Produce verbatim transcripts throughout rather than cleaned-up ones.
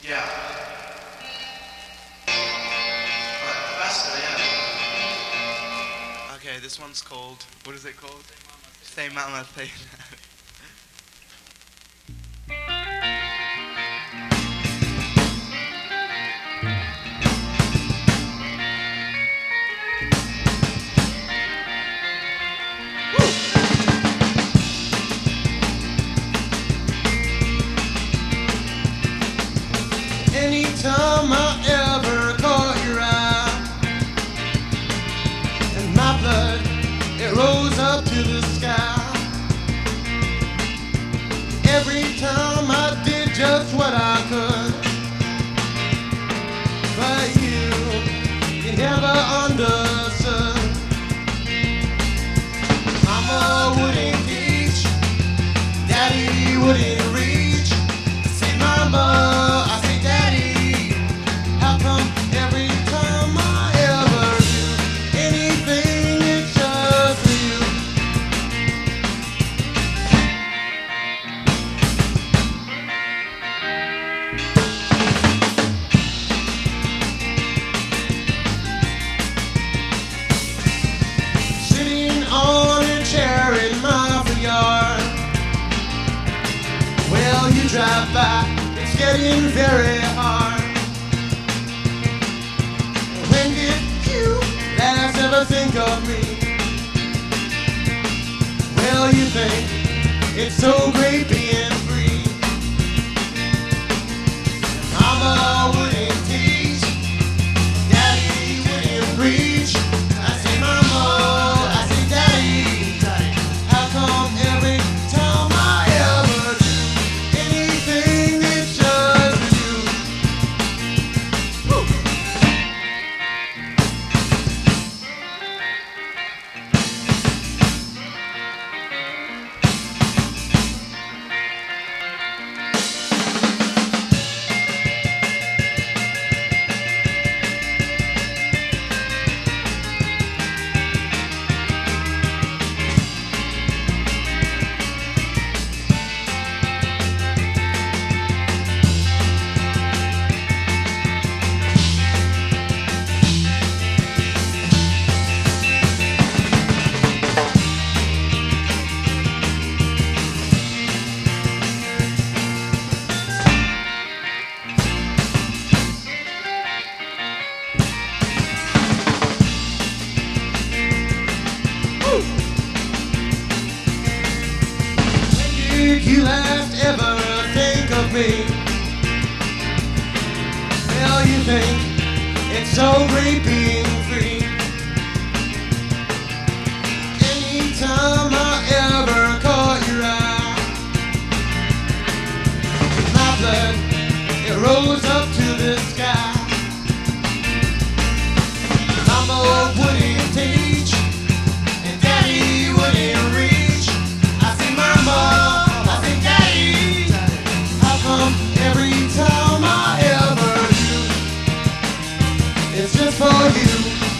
Yeah. But faster, yeah. Okay, this one's called, what is it called? Say Mama, say Anytime I ever caught your eye, and my blood, it rose up to the sky. Every time I did just what I could, but you, you never understood. Mama wouldn't teach, Daddy wouldn't reach. Say Mama, I say Daddy, how come every time I ever do anything it's just for you? Sitting on a chair in my front yard, well, you drive by, it's getting very hard. When did you last ever think of me? Well, you think it's so great being free. Mama wouldn't teach, Daddy wouldn't preach. I say Mama, I say Daddy, how come every time I ever do anything it's just for you? Woo. Did you last ever think of me? Well, you think it's so great being free. Anytime I ever caught your eye, my blood, it rose up to the sky. Mama wouldn't teach, and Daddy wouldn't reach. I say Mama, every time I ever do, it's just for you.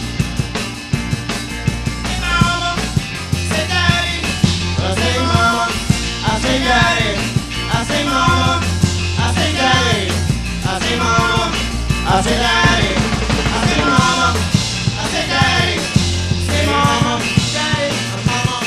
Say Mama, say Daddy, I say Mama, I say Daddy, I say Mama, I say Daddy, I say Mama, I say Daddy, I say Mama, I say Daddy, say Mama, Daddy, Mama.